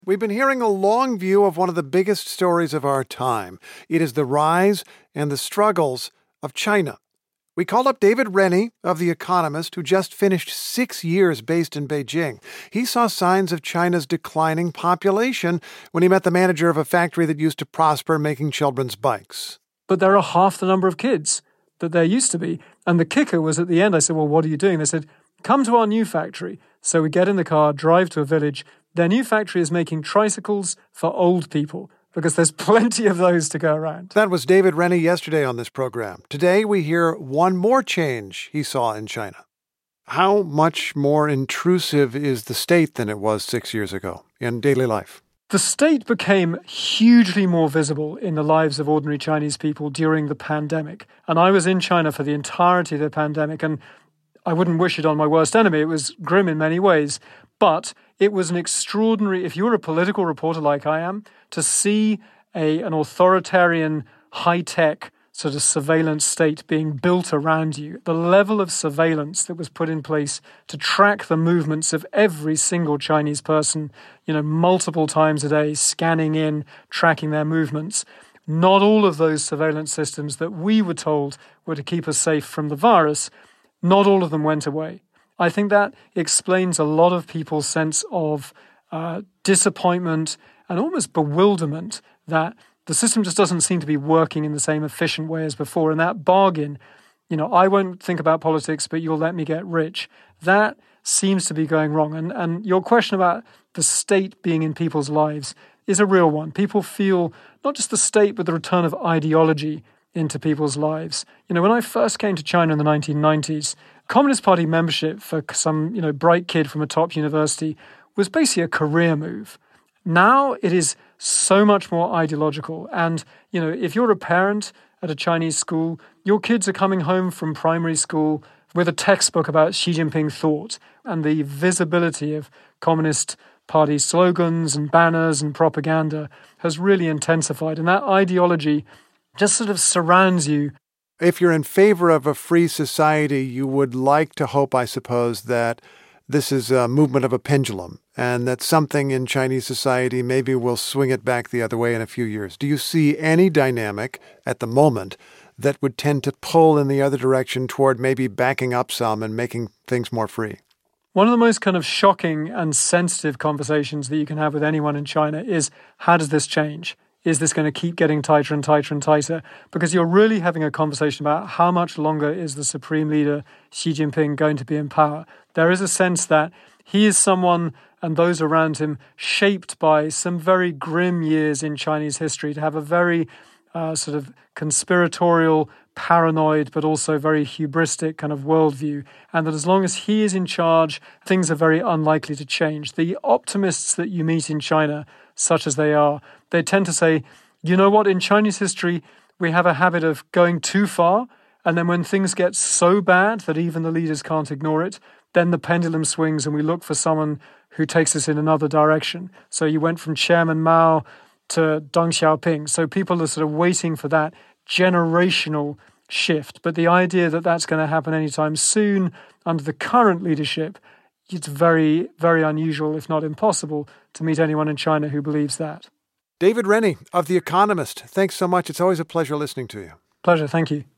We've been hearing a long view of one of the biggest stories of our time. It is the rise and the struggles of China. We called up David Rennie of The Economist, who just finished 6 years based in Beijing. He saw signs of China's declining population when he met the manager of a factory that used to prosper making children's bikes. But there are half the number of kids that there used to be. And the kicker was at the end, I said, well, what are you doing? They said, come to our new factory. So we get in the car, drive to a village. Their new factory is making tricycles for old people because there's plenty of those to go around. That was David Rennie yesterday on this program. Today we hear one more change he saw in China. How much more intrusive is the state than it was 6 years ago in daily life? The state became hugely more visible in the lives of ordinary Chinese people during the pandemic. And I was in China for the entirety of the pandemic, and I wouldn't wish it on my worst enemy. It was grim in many ways. But it was an extraordinary, if you're a political reporter like I am, to see an authoritarian, high-tech sort of surveillance state being built around you. The level of surveillance that was put in place to track the movements of every single Chinese person, multiple times a day, scanning in, tracking their movements. Not all of those surveillance systems that we were told were to keep us safe from the virus, not all of them went away. I think that explains a lot of people's sense of disappointment and almost bewilderment that the system just doesn't seem to be working in the same efficient way as before. And that bargain, I won't think about politics, but you'll let me get rich. That seems to be going wrong. And your question about the state being in people's lives is a real one. People feel not just the state, but the return of ideology into people's lives. When I first came to China in the 1990s, Communist Party membership for some, bright kid from a top university was basically a career move. Now it is so much more ideological. And, if you're a parent at a Chinese school, your kids are coming home from primary school with a textbook about Xi Jinping thought, and the visibility of Communist Party slogans and banners and propaganda has really intensified. And that ideology just sort of surrounds you. If you're in favor of a free society, you would like to hope, I suppose, that this is a movement of a pendulum and that something in Chinese society maybe will swing it back the other way in a few years. Do you see any dynamic at the moment that would tend to pull in the other direction toward maybe backing up some and making things more free? One of the most kind of shocking and sensitive conversations that you can have with anyone in China is, how does this change? Is this going to keep getting tighter and tighter and tighter? Because you're really having a conversation about how much longer is the Supreme Leader, Xi Jinping, going to be in power. There is a sense that he is someone and those around him shaped by some very grim years in Chinese history to have a very sort of conspiratorial, paranoid, but also very hubristic kind of worldview. And that as long as he is in charge, things are very unlikely to change. The optimists that you meet in China, such as they are, they tend to say, you know what, in Chinese history, we have a habit of going too far. And then when things get so bad that even the leaders can't ignore it, then the pendulum swings and we look for someone who takes us in another direction. So you went from Chairman Mao to Deng Xiaoping. So people are sort of waiting for that generational shift. But the idea that that's going to happen anytime soon under the current leadership, it's very, very unusual, if not impossible, to meet anyone in China who believes that. David Rennie of The Economist, thanks so much. It's always a pleasure listening to you. Pleasure. Thank you.